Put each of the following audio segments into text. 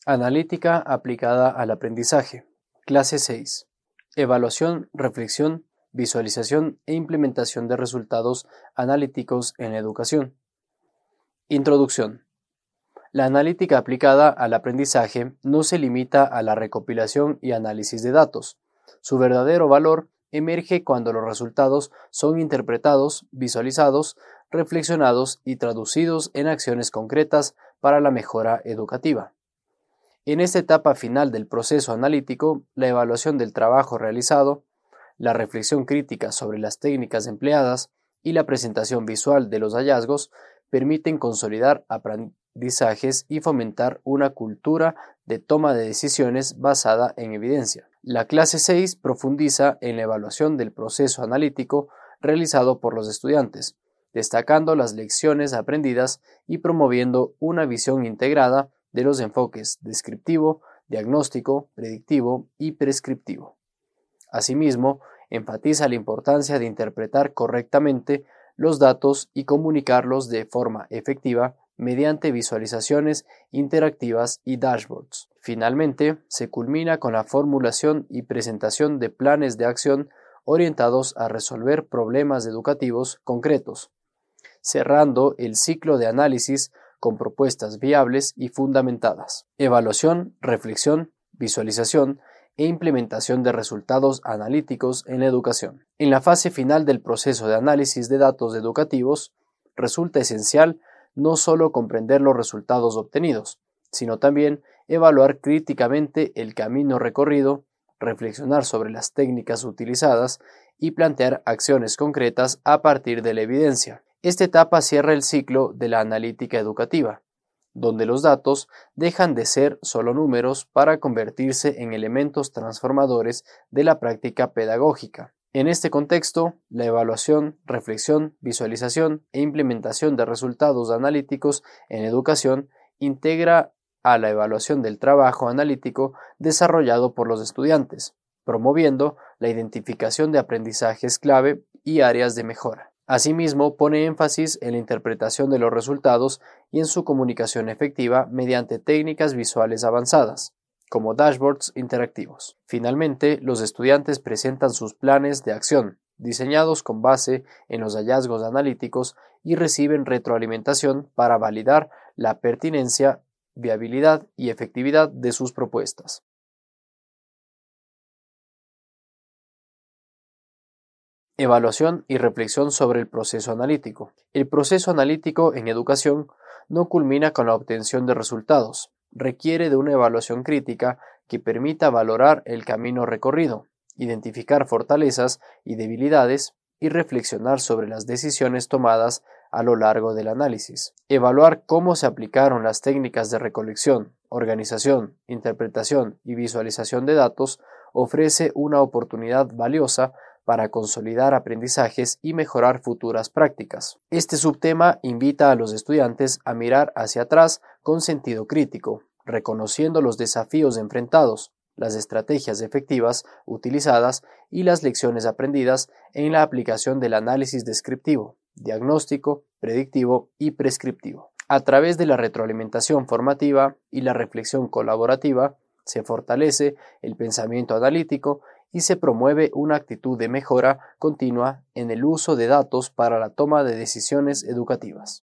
Analítica aplicada al aprendizaje. Clase 6. Evaluación, reflexión, visualización e implementación de resultados analíticos en la educación. Introducción. La analítica aplicada al aprendizaje no se limita a la recopilación y análisis de datos. Su verdadero valor emerge cuando los resultados son interpretados, visualizados, reflexionados y traducidos en acciones concretas para la mejora educativa. En esta etapa final del proceso analítico, la evaluación del trabajo realizado, la reflexión crítica sobre las técnicas empleadas y la presentación visual de los hallazgos permiten consolidar aprendizajes y fomentar una cultura de toma de decisiones basada en evidencia. La clase 6 profundiza en la evaluación del proceso analítico realizado por los estudiantes, destacando las lecciones aprendidas y promoviendo una visión integrada de los enfoques descriptivo, diagnóstico, predictivo y prescriptivo. Asimismo, enfatiza la importancia de interpretar correctamente los datos y comunicarlos de forma efectiva mediante visualizaciones interactivas y dashboards. Finalmente, se culmina con la formulación y presentación de planes de acción orientados a resolver problemas educativos concretos, cerrando el ciclo de análisis con propuestas viables y fundamentadas. Evaluación, reflexión, visualización e implementación de resultados analíticos en la educación. En la fase final del proceso de análisis de datos educativos, resulta esencial no solo comprender los resultados obtenidos, sino también evaluar críticamente el camino recorrido, reflexionar sobre las técnicas utilizadas y plantear acciones concretas a partir de la evidencia. Esta etapa cierra el ciclo de la analítica educativa, donde los datos dejan de ser solo números para convertirse en elementos transformadores de la práctica pedagógica. En este contexto, la evaluación, reflexión, visualización e implementación de resultados analíticos en educación integra a la evaluación del trabajo analítico desarrollado por los estudiantes, promoviendo la identificación de aprendizajes clave y áreas de mejora. Asimismo, pone énfasis en la interpretación de los resultados y en su comunicación efectiva mediante técnicas visuales avanzadas, como dashboards interactivos. Finalmente, los estudiantes presentan sus planes de acción, diseñados con base en los hallazgos analíticos, y reciben retroalimentación para validar la pertinencia, viabilidad y efectividad de sus propuestas. Evaluación y reflexión sobre el proceso analítico. El proceso analítico en educación no culmina con la obtención de resultados. Requiere de una evaluación crítica que permita valorar el camino recorrido, identificar fortalezas y debilidades y reflexionar sobre las decisiones tomadas a lo largo del análisis. Evaluar cómo se aplicaron las técnicas de recolección, organización, interpretación y visualización de datos ofrece una oportunidad valiosa para consolidar aprendizajes y mejorar futuras prácticas. Este subtema invita a los estudiantes a mirar hacia atrás con sentido crítico, reconociendo los desafíos enfrentados, las estrategias efectivas utilizadas y las lecciones aprendidas en la aplicación del análisis descriptivo, diagnóstico, predictivo y prescriptivo. A través de la retroalimentación formativa y la reflexión colaborativa, se fortalece el pensamiento analítico y se promueve una actitud de mejora continua en el uso de datos para la toma de decisiones educativas.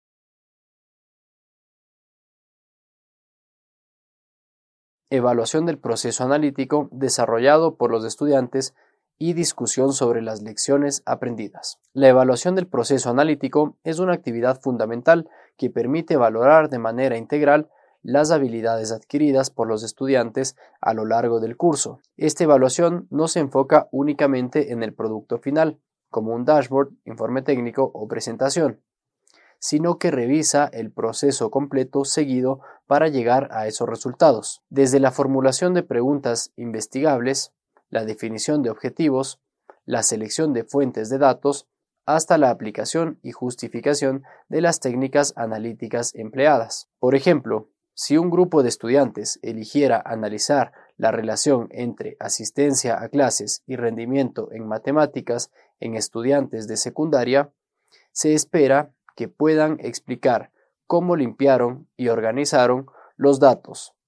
Evaluación del proceso analítico desarrollado por los estudiantes y discusión sobre las lecciones aprendidas. La evaluación del proceso analítico es una actividad fundamental que permite valorar de manera integral las habilidades adquiridas por los estudiantes a lo largo del curso. Esta evaluación no se enfoca únicamente en el producto final, como un dashboard, informe técnico o presentación, sino que revisa el proceso completo seguido para llegar a esos resultados, desde la formulación de preguntas investigables, la definición de objetivos, la selección de fuentes de datos, hasta la aplicación y justificación de las técnicas analíticas empleadas. Por ejemplo, si un grupo de estudiantes eligiera analizar la relación entre asistencia a clases y rendimiento en matemáticas en estudiantes de secundaria, se espera que puedan explicar cómo limpiaron y organizaron los datos,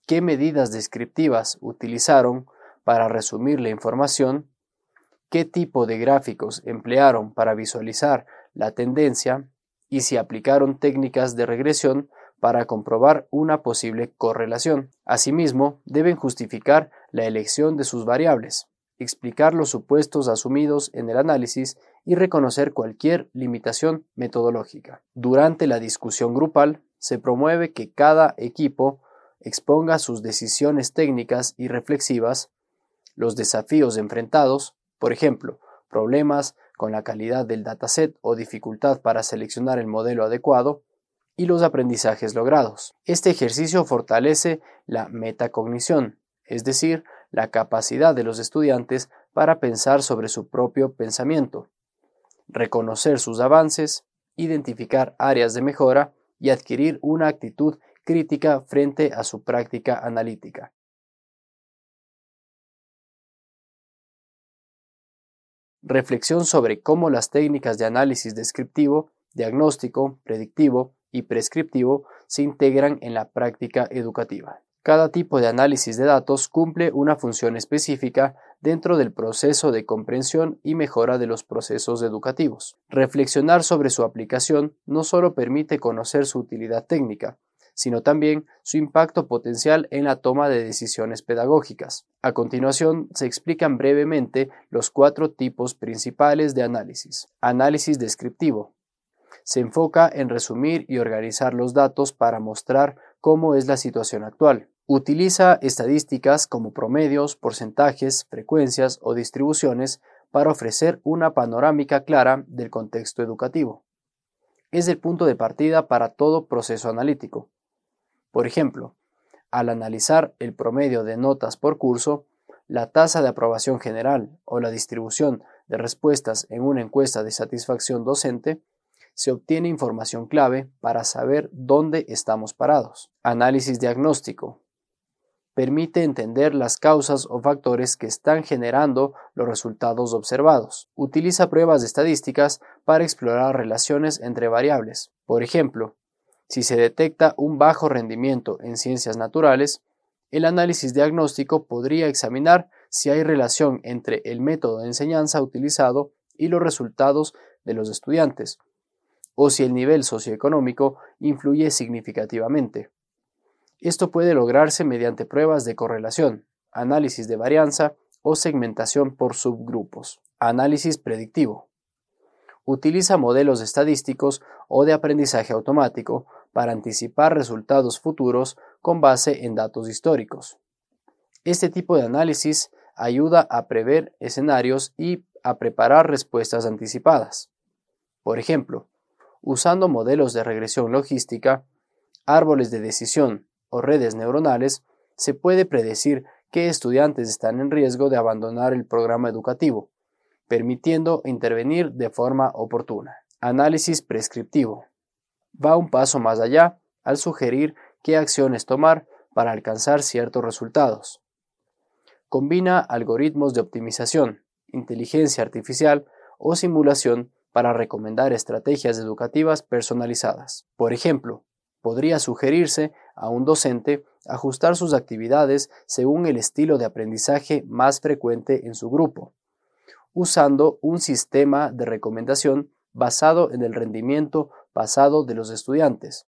qué medidas descriptivas utilizaron para resumir la información, qué tipo de gráficos emplearon para visualizar la tendencia y si aplicaron técnicas de regresión para comprobar una posible correlación. Asimismo, deben justificar la elección de sus variables, explicar los supuestos asumidos en el análisis y reconocer cualquier limitación metodológica. Durante la discusión grupal, se promueve que cada equipo exponga sus decisiones técnicas y reflexivas, los desafíos enfrentados, por ejemplo, problemas con la calidad del dataset o dificultad para seleccionar el modelo adecuado, y los aprendizajes logrados. Este ejercicio fortalece la metacognición, es decir, la capacidad de los estudiantes para pensar sobre su propio pensamiento, reconocer sus avances, identificar áreas de mejora y adquirir una actitud crítica frente a su práctica analítica. Reflexión sobre cómo las técnicas de análisis descriptivo, diagnóstico, predictivo y prescriptivo se integran en la práctica educativa. Cada tipo de análisis de datos cumple una función específica dentro del proceso de comprensión y mejora de los procesos educativos. Reflexionar sobre su aplicación no solo permite conocer su utilidad técnica, sino también su impacto potencial en la toma de decisiones pedagógicas. A continuación, se explican brevemente los 4 tipos principales de análisis. Análisis descriptivo. Se enfoca en resumir y organizar los datos para mostrar cómo es la situación actual. Utiliza estadísticas como promedios, porcentajes, frecuencias o distribuciones para ofrecer una panorámica clara del contexto educativo. Es el punto de partida para todo proceso analítico. Por ejemplo, al analizar el promedio de notas por curso, la tasa de aprobación general o la distribución de respuestas en una encuesta de satisfacción docente, se obtiene información clave para saber dónde estamos parados. Análisis diagnóstico. Permite entender las causas o factores que están generando los resultados observados. Utiliza pruebas estadísticas para explorar relaciones entre variables. Por ejemplo, si se detecta un bajo rendimiento en ciencias naturales, el análisis diagnóstico podría examinar si hay relación entre el método de enseñanza utilizado y los resultados de los estudiantes, o si el nivel socioeconómico influye significativamente. Esto puede lograrse mediante pruebas de correlación, análisis de varianza o segmentación por subgrupos. Análisis predictivo. Utiliza modelos estadísticos o de aprendizaje automático para anticipar resultados futuros con base en datos históricos. Este tipo de análisis ayuda a prever escenarios y a preparar respuestas anticipadas. Por ejemplo, usando modelos de regresión logística, árboles de decisión o redes neuronales, se puede predecir qué estudiantes están en riesgo de abandonar el programa educativo, permitiendo intervenir de forma oportuna. Análisis prescriptivo. Va un paso más allá al sugerir qué acciones tomar para alcanzar ciertos resultados. Combina algoritmos de optimización, inteligencia artificial o simulación para recomendar estrategias educativas personalizadas. Por ejemplo, podría sugerirse a un docente ajustar sus actividades según el estilo de aprendizaje más frecuente en su grupo, usando un sistema de recomendación basado en el rendimiento pasado de los estudiantes.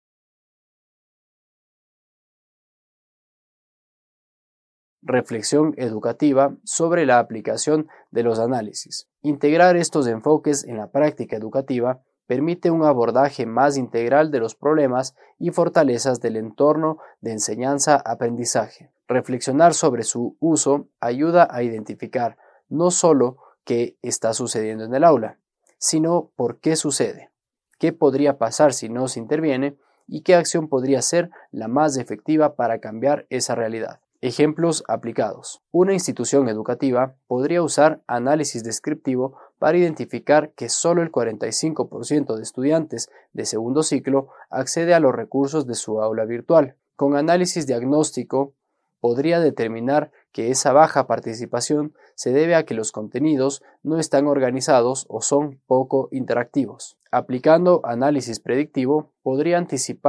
Reflexión educativa sobre la aplicación de los análisis. Integrar estos enfoques en la práctica educativa permite un abordaje más integral de los problemas y fortalezas del entorno de enseñanza-aprendizaje. Reflexionar sobre su uso ayuda a identificar no solo qué está sucediendo en el aula, sino por qué sucede, qué podría pasar si no se interviene y qué acción podría ser la más efectiva para cambiar esa realidad. Ejemplos aplicados. Una institución educativa podría usar análisis descriptivo para identificar que solo el 45% de estudiantes de segundo ciclo accede a los recursos de su aula virtual. Con análisis diagnóstico, podría determinar que esa baja participación se debe a que los contenidos no están organizados o son poco interactivos. Aplicando análisis predictivo, podría anticipar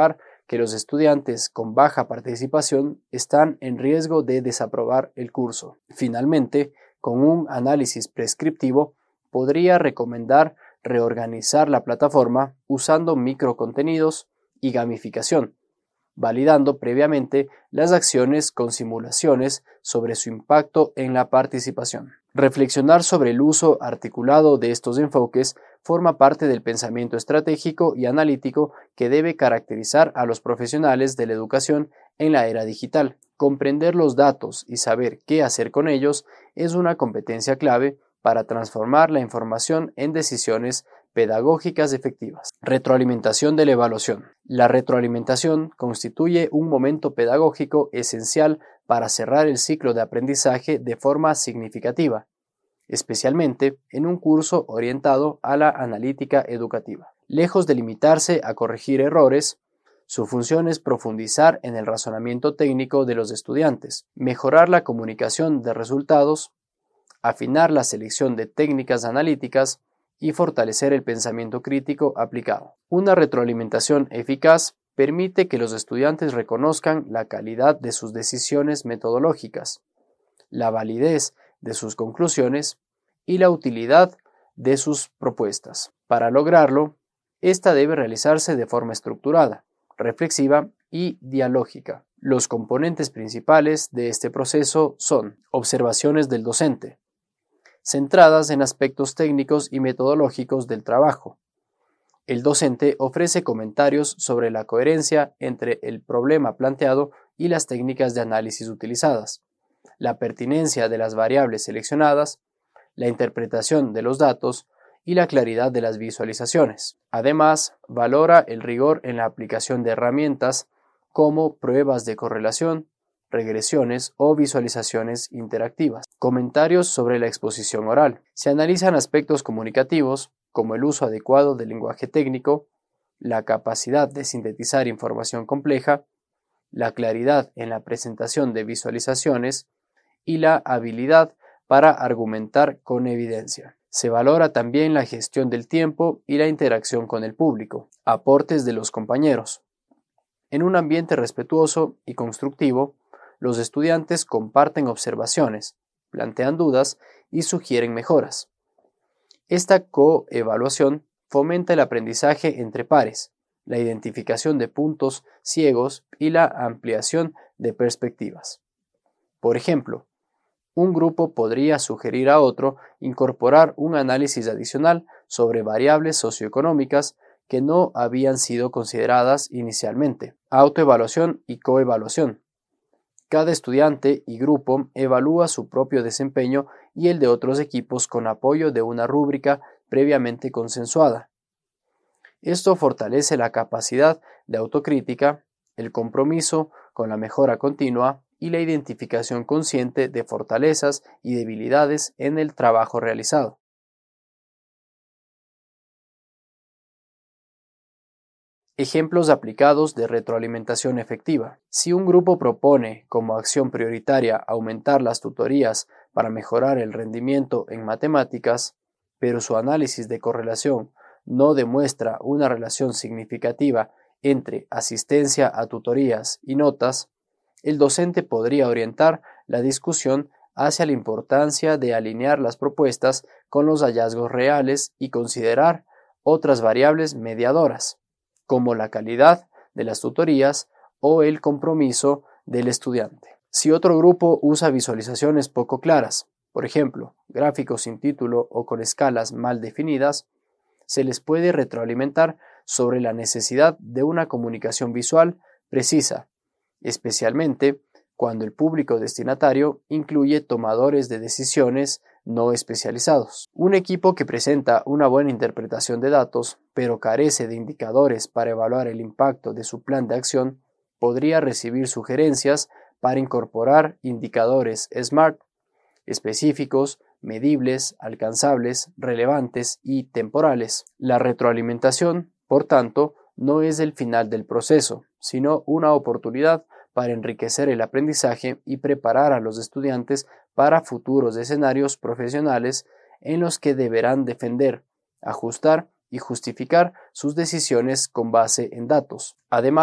que los estudiantes con baja participación están en riesgo de desaprobar el curso. Finalmente, con un análisis prescriptivo, podría recomendar reorganizar la plataforma usando microcontenidos y gamificación, validando previamente las acciones con simulaciones sobre su impacto en la participación. Reflexionar sobre el uso articulado de estos enfoques forma parte del pensamiento estratégico y analítico que debe caracterizar a los profesionales de la educación en la era digital. Comprender los datos y saber qué hacer con ellos es una competencia clave para transformar la información en decisiones pedagógicas efectivas. Retroalimentación de la evaluación. La retroalimentación constituye un momento pedagógico esencial para cerrar el ciclo de aprendizaje de forma significativa, especialmente en un curso orientado a la analítica educativa. Lejos de limitarse a corregir errores, su función es profundizar en el razonamiento técnico de los estudiantes, mejorar la comunicación de resultados, afinar la selección de técnicas analíticas y fortalecer el pensamiento crítico aplicado. Una retroalimentación eficaz permite que los estudiantes reconozcan la calidad de sus decisiones metodológicas, la validez de sus conclusiones y la utilidad de sus propuestas. Para lograrlo, esta debe realizarse de forma estructurada, reflexiva y dialógica. Los componentes principales de este proceso son observaciones del docente, centradas en aspectos técnicos y metodológicos del trabajo. El docente ofrece comentarios sobre la coherencia entre el problema planteado y las técnicas de análisis utilizadas, la pertinencia de las variables seleccionadas, la interpretación de los datos y la claridad de las visualizaciones. Además, valora el rigor en la aplicación de herramientas como pruebas de correlación, regresiones o visualizaciones interactivas. Comentarios sobre la exposición oral. Se analizan aspectos comunicativos como el uso adecuado del lenguaje técnico, la capacidad de sintetizar información compleja, la claridad en la presentación de visualizaciones y la habilidad para argumentar con evidencia. Se valora también la gestión del tiempo y la interacción con el público. Aportes de los compañeros. En un ambiente respetuoso y constructivo, los estudiantes comparten observaciones, plantean dudas y sugieren mejoras. Esta coevaluación fomenta el aprendizaje entre pares, la identificación de puntos ciegos y la ampliación de perspectivas. Por ejemplo, un grupo podría sugerir a otro incorporar un análisis adicional sobre variables socioeconómicas que no habían sido consideradas inicialmente. Autoevaluación y coevaluación. Cada estudiante y grupo evalúa su propio desempeño y el de otros equipos con apoyo de una rúbrica previamente consensuada. Esto fortalece la capacidad de autocrítica, el compromiso con la mejora continua y la identificación consciente de fortalezas y debilidades en el trabajo realizado. Ejemplos aplicados de retroalimentación efectiva. Si un grupo propone como acción prioritaria aumentar las tutorías para mejorar el rendimiento en matemáticas, pero su análisis de correlación no demuestra una relación significativa entre asistencia a tutorías y notas, el docente podría orientar la discusión hacia la importancia de alinear las propuestas con los hallazgos reales y considerar otras variables mediadoras, como la calidad de las tutorías o el compromiso del estudiante. Si otro grupo usa visualizaciones poco claras, por ejemplo, gráficos sin título o con escalas mal definidas, se les puede retroalimentar sobre la necesidad de una comunicación visual precisa, especialmente cuando el público destinatario incluye tomadores de decisiones no especializados. Un equipo que presenta una buena interpretación de datos, pero carece de indicadores para evaluar el impacto de su plan de acción, podría recibir sugerencias para incorporar indicadores SMART específicos, medibles, alcanzables, relevantes y temporales. La retroalimentación, por tanto, no es el final del proceso, sino una oportunidad para enriquecer el aprendizaje y preparar a los estudiantes para futuros escenarios profesionales en los que deberán defender, ajustar y justificar sus decisiones con base en datos. Además,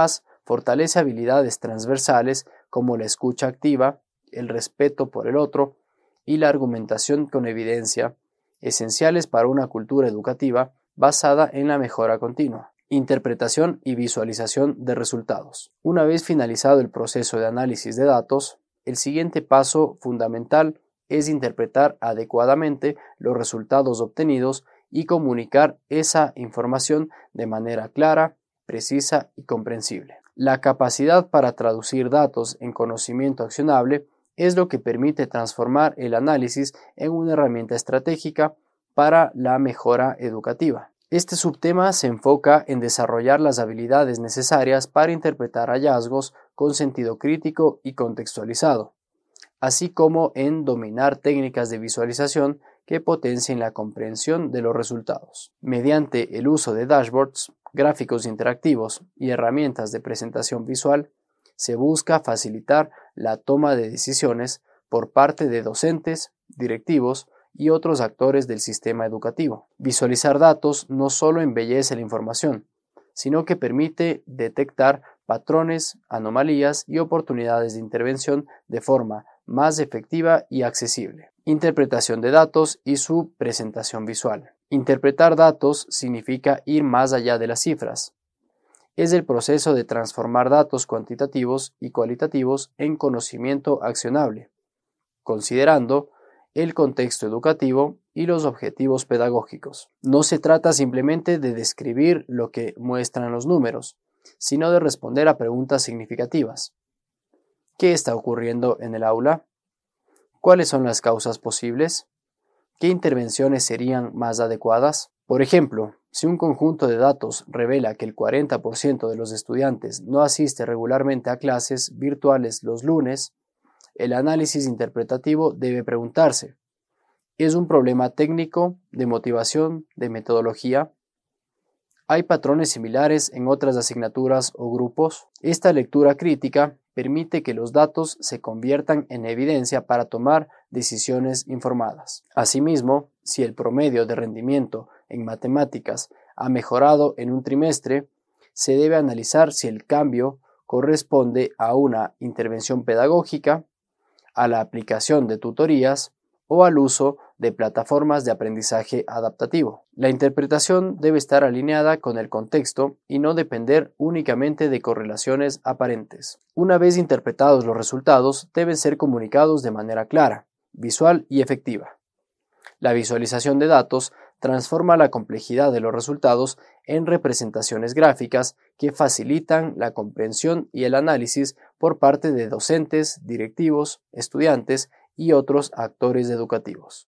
Fortalece habilidades transversales como la escucha activa, el respeto por el otro y la argumentación con evidencia, esenciales para una cultura educativa basada en la mejora continua. Interpretación y visualización de resultados. Una vez finalizado el proceso de análisis de datos, el siguiente paso fundamental es interpretar adecuadamente los resultados obtenidos y comunicar esa información de manera clara, precisa y comprensible. La capacidad para traducir datos en conocimiento accionable es lo que permite transformar el análisis en una herramienta estratégica para la mejora educativa. Este subtema se enfoca en desarrollar las habilidades necesarias para interpretar hallazgos con sentido crítico y contextualizado, así como en dominar técnicas de visualización que potencien la comprensión de los resultados. Mediante el uso de dashboards, gráficos interactivos y herramientas de presentación visual, se busca facilitar la toma de decisiones por parte de docentes, directivos y otros actores del sistema educativo. Visualizar datos no solo embellece la información, sino que permite detectar patrones, anomalías y oportunidades de intervención de forma más efectiva y accesible. Interpretación de datos y su presentación visual. Interpretar datos significa ir más allá de las cifras. Es el proceso de transformar datos cuantitativos y cualitativos en conocimiento accionable, considerando el contexto educativo y los objetivos pedagógicos. No se trata simplemente de describir lo que muestran los números, sino de responder a preguntas significativas. ¿Qué está ocurriendo en el aula? ¿Cuáles son las causas posibles? ¿Qué intervenciones serían más adecuadas? Por ejemplo, si un conjunto de datos revela que el 40% de los estudiantes no asiste regularmente a clases virtuales los lunes, el análisis interpretativo debe preguntarse: ¿es un problema técnico, de motivación, de metodología? ¿Hay patrones similares en otras asignaturas o grupos? Esta lectura crítica permite que los datos se conviertan en evidencia para tomar decisiones informadas. Asimismo, si el promedio de rendimiento en matemáticas ha mejorado en un trimestre, se debe analizar si el cambio corresponde a una intervención pedagógica, a la aplicación de tutorías o al uso de plataformas de aprendizaje adaptativo. La interpretación debe estar alineada con el contexto y no depender únicamente de correlaciones aparentes. Una vez interpretados los resultados, deben ser comunicados de manera clara, visual y efectiva. La visualización de datos transforma la complejidad de los resultados en representaciones gráficas que facilitan la comprensión y el análisis por parte de docentes, directivos, estudiantes y otros actores educativos.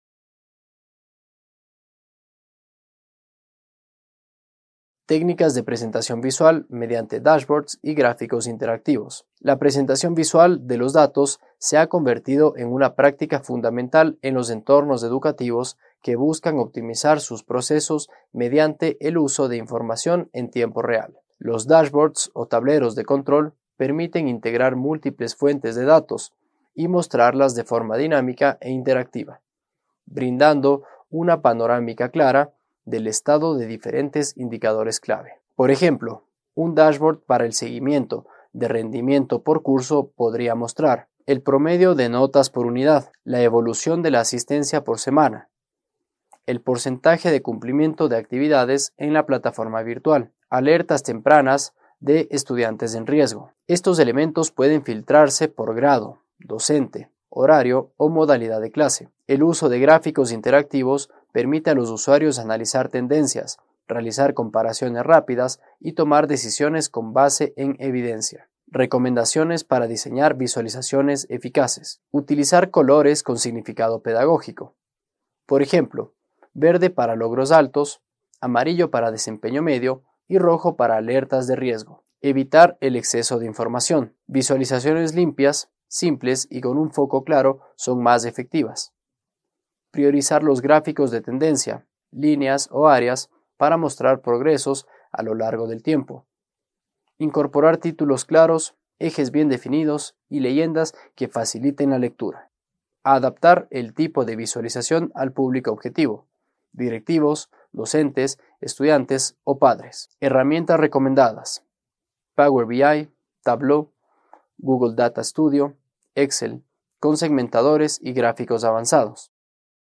Técnicas de presentación visual mediante dashboards y gráficos interactivos. La presentación visual de los datos se ha convertido en una práctica fundamental en los entornos educativos que buscan optimizar sus procesos mediante el uso de información en tiempo real. Los dashboards o tableros de control permiten integrar múltiples fuentes de datos y mostrarlas de forma dinámica e interactiva, brindando una panorámica clara del estado de diferentes indicadores clave. Por ejemplo, un dashboard para el seguimiento de rendimiento por curso podría mostrar el promedio de notas por unidad, la evolución de la asistencia por semana, el porcentaje de cumplimiento de actividades en la plataforma virtual, alertas tempranas de estudiantes en riesgo. Estos elementos pueden filtrarse por grado, docente, horario o modalidad de clase. El uso de gráficos interactivos permite a los usuarios analizar tendencias, realizar comparaciones rápidas y tomar decisiones con base en evidencia. Recomendaciones para diseñar visualizaciones eficaces. Utilizar colores con significado pedagógico. Por ejemplo, verde para logros altos, amarillo para desempeño medio y rojo para alertas de riesgo. Evitar el exceso de información. Visualizaciones limpias, simples y con un foco claro son más efectivas. Priorizar los gráficos de tendencia, líneas o áreas para mostrar progresos a lo largo del tiempo. Incorporar títulos claros, ejes bien definidos y leyendas que faciliten la lectura. Adaptar el tipo de visualización al público objetivo, directivos, docentes, estudiantes o padres. Herramientas recomendadas: Power BI, Tableau, Google Data Studio, Excel, con segmentadores y gráficos avanzados.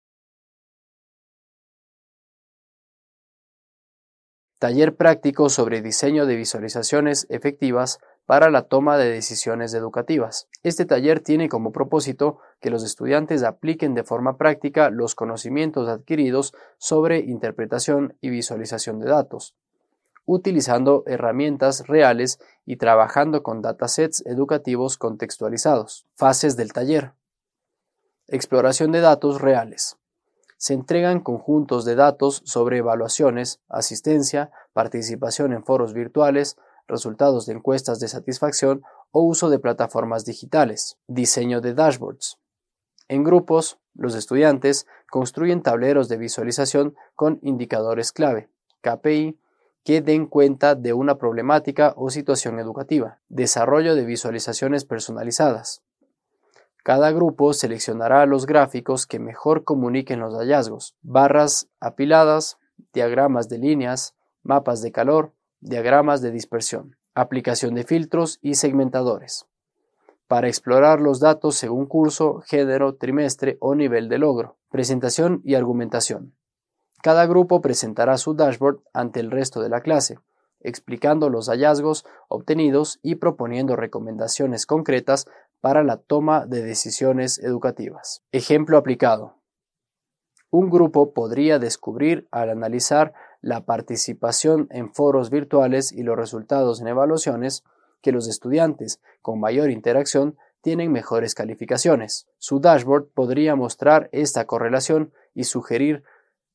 Taller práctico sobre diseño de visualizaciones efectivas para la toma de decisiones educativas. Este taller tiene como propósito que los estudiantes apliquen de forma práctica los conocimientos adquiridos sobre interpretación y visualización de datos, utilizando herramientas reales y trabajando con datasets educativos contextualizados. Fases del taller. Exploración de datos reales. Se entregan conjuntos de datos sobre evaluaciones, asistencia, participación en foros virtuales, resultados de encuestas de satisfacción o uso de plataformas digitales. Diseño de dashboards. En grupos, los estudiantes construyen tableros de visualización con indicadores clave, KPI, que den cuenta de una problemática o situación educativa. Desarrollo de visualizaciones personalizadas. Cada grupo seleccionará los gráficos que mejor comuniquen los hallazgos, barras apiladas, diagramas de líneas, mapas de calor, diagramas de dispersión. Aplicación de filtros y segmentadores. Para explorar los datos según curso, género, trimestre o nivel de logro. Presentación y argumentación. Cada grupo presentará su dashboard ante el resto de la clase, explicando los hallazgos obtenidos y proponiendo recomendaciones concretas para la toma de decisiones educativas. Ejemplo aplicado. Un grupo podría descubrir al analizar la participación en foros virtuales y los resultados en evaluaciones que los estudiantes con mayor interacción tienen mejores calificaciones. Su dashboard podría mostrar esta correlación y sugerir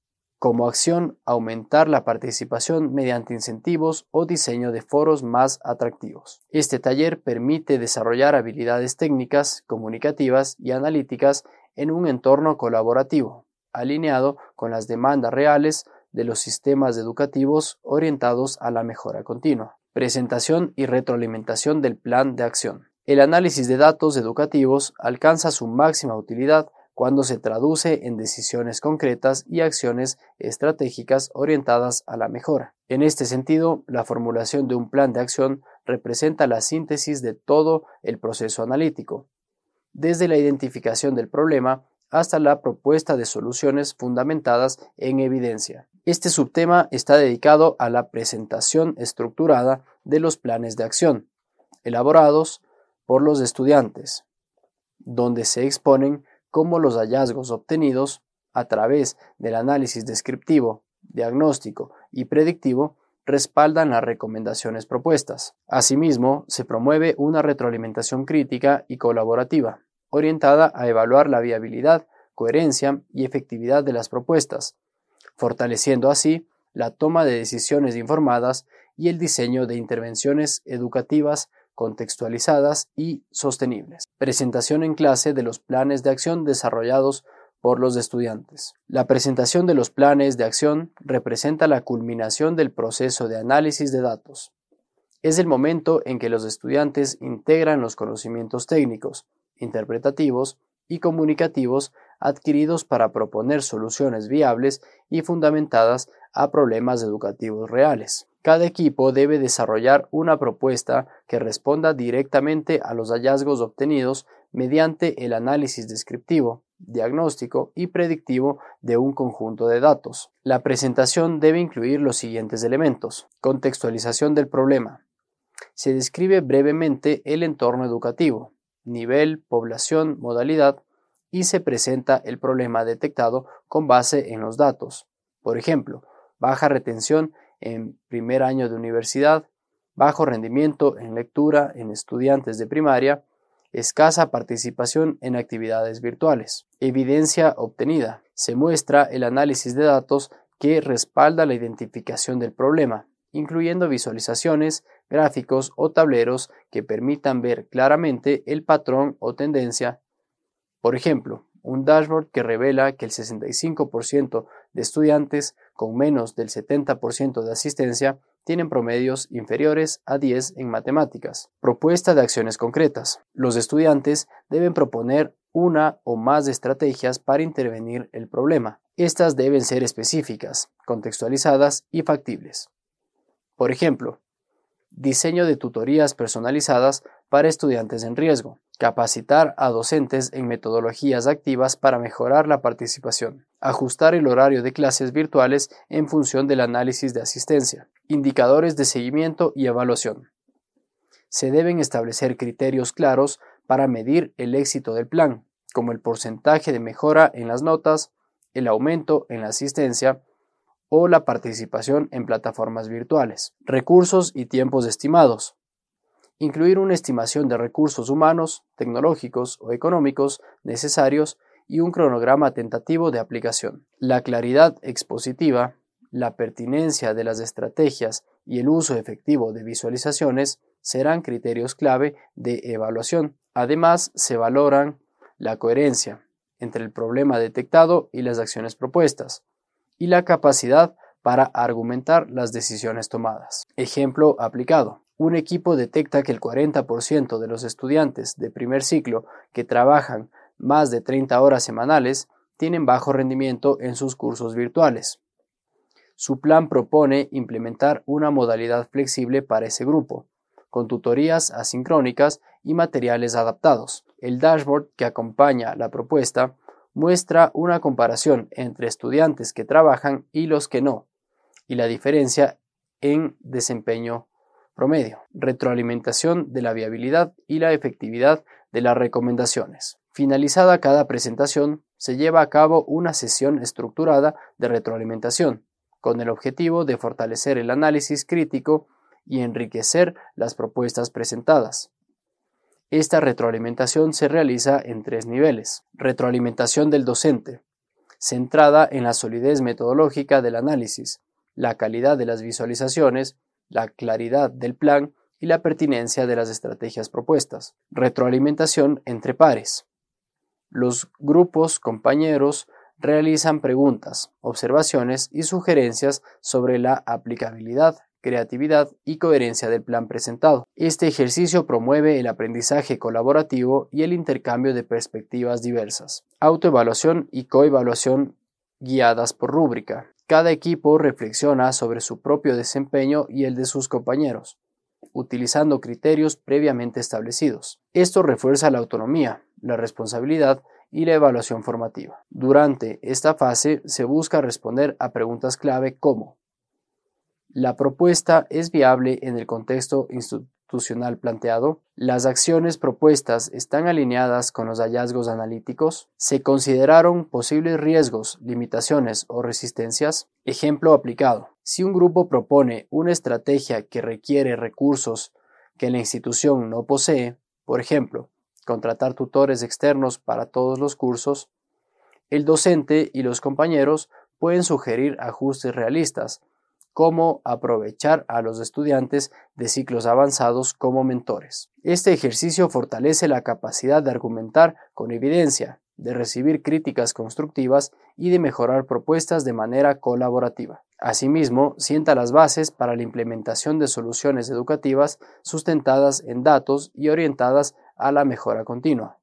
como acción aumentar la participación mediante incentivos o diseño de foros más atractivos. Este taller permite desarrollar habilidades técnicas, comunicativas y analíticas en un entorno colaborativo, alineado con las demandas reales de los sistemas educativos orientados a la mejora continua. Presentación y retroalimentación del plan de acción. El análisis de datos educativos alcanza su máxima utilidad cuando se traduce en decisiones concretas y acciones estratégicas orientadas a la mejora. En este sentido, la formulación de un plan de acción representa la síntesis de todo el proceso analítico, desde la identificación del problema hasta la propuesta de soluciones fundamentadas en evidencia. Este subtema está dedicado a la presentación estructurada de los planes de acción, elaborados por los estudiantes, donde se exponen cómo los hallazgos obtenidos a través del análisis descriptivo, diagnóstico y predictivo respaldan las recomendaciones propuestas. Asimismo, se promueve una retroalimentación crítica y colaborativa, orientada a evaluar la viabilidad, coherencia y efectividad de las propuestas, fortaleciendo así la toma de decisiones informadas y el diseño de intervenciones educativas contextualizadas y sostenibles. Presentación en clase de los planes de acción desarrollados por los estudiantes. La presentación de los planes de acción representa la culminación del proceso de análisis de datos. Es el momento en que los estudiantes integran los conocimientos técnicos, interpretativos y comunicativos adquiridos para proponer soluciones viables y fundamentadas a problemas educativos reales. Cada equipo debe desarrollar una propuesta que responda directamente a los hallazgos obtenidos mediante el análisis descriptivo, diagnóstico y predictivo de un conjunto de datos. La presentación debe incluir los siguientes elementos: contextualización del problema. Se describe brevemente el entorno educativo, nivel, población, modalidad, y se presenta el problema detectado con base en los datos. Por ejemplo, baja retención en primer año de universidad, bajo rendimiento en lectura en estudiantes de primaria, escasa participación en actividades virtuales. Evidencia obtenida. Se muestra el análisis de datos que respalda la identificación del problema, incluyendo visualizaciones, gráficos o tableros que permitan ver claramente el patrón o tendencia. Por ejemplo, un dashboard que revela que el 65% de estudiantes con menos del 70% de asistencia tienen promedios inferiores a 10 en matemáticas. Propuesta de acciones concretas. Los estudiantes deben proponer una o más estrategias para intervenir el problema. Estas deben ser específicas, contextualizadas y factibles. Por ejemplo, Diseño de tutorías personalizadas para estudiantes en riesgo. Capacitar a docentes en metodologías activas para mejorar la participación. Ajustar el horario de clases virtuales en función del análisis de asistencia. Indicadores de seguimiento y evaluación. Se deben establecer criterios claros para medir el éxito del plan, como el porcentaje de mejora en las notas, el aumento en la asistencia o la participación en plataformas virtuales. Recursos y tiempos estimados. Incluir una estimación de recursos humanos, tecnológicos o económicos necesarios y un cronograma tentativo de aplicación. La claridad expositiva, la pertinencia de las estrategias y el uso efectivo de visualizaciones serán criterios clave de evaluación. Además, se valoran la coherencia entre el problema detectado y las acciones propuestas, y la capacidad para argumentar las decisiones tomadas. Ejemplo aplicado. Un equipo detecta que el 40% de los estudiantes de primer ciclo que trabajan más de 30 horas semanales tienen bajo rendimiento en sus cursos virtuales. Su plan propone implementar una modalidad flexible para ese grupo, con tutorías asincrónicas y materiales adaptados. El dashboard que acompaña la propuesta muestra una comparación entre estudiantes que trabajan y los que no, y la diferencia en desempeño promedio. Retroalimentación de la viabilidad y la efectividad de las recomendaciones. Finalizada cada presentación, se lleva a cabo una sesión estructurada de retroalimentación, con el objetivo de fortalecer el análisis crítico y enriquecer las propuestas presentadas. Esta retroalimentación se realiza en 3 niveles. Retroalimentación del docente, centrada en la solidez metodológica del análisis, la calidad de las visualizaciones, la claridad del plan y la pertinencia de las estrategias propuestas. Retroalimentación entre pares. Los grupos compañeros realizan preguntas, observaciones y sugerencias sobre la aplicabilidad, creatividad y coherencia del plan presentado. Este ejercicio promueve el aprendizaje colaborativo y el intercambio de perspectivas diversas. Autoevaluación y coevaluación guiadas por rúbrica. Cada equipo reflexiona sobre su propio desempeño y el de sus compañeros, utilizando criterios previamente establecidos. Esto refuerza la autonomía, la responsabilidad y la evaluación formativa. Durante esta fase se busca responder a preguntas clave como: ¿la propuesta es viable en el contexto institucional planteado? ¿Las acciones propuestas están alineadas con los hallazgos analíticos? ¿Se consideraron posibles riesgos, limitaciones o resistencias? Ejemplo aplicado. Si un grupo propone una estrategia que requiere recursos que la institución no posee, por ejemplo, contratar tutores externos para todos los cursos, el docente y los compañeros pueden sugerir ajustes realistas, como aprovechar a los estudiantes de ciclos avanzados como mentores. Este ejercicio fortalece la capacidad de argumentar con evidencia, de recibir críticas constructivas y de mejorar propuestas de manera colaborativa. Asimismo, sienta las bases para la implementación de soluciones educativas sustentadas en datos y orientadas a la mejora continua.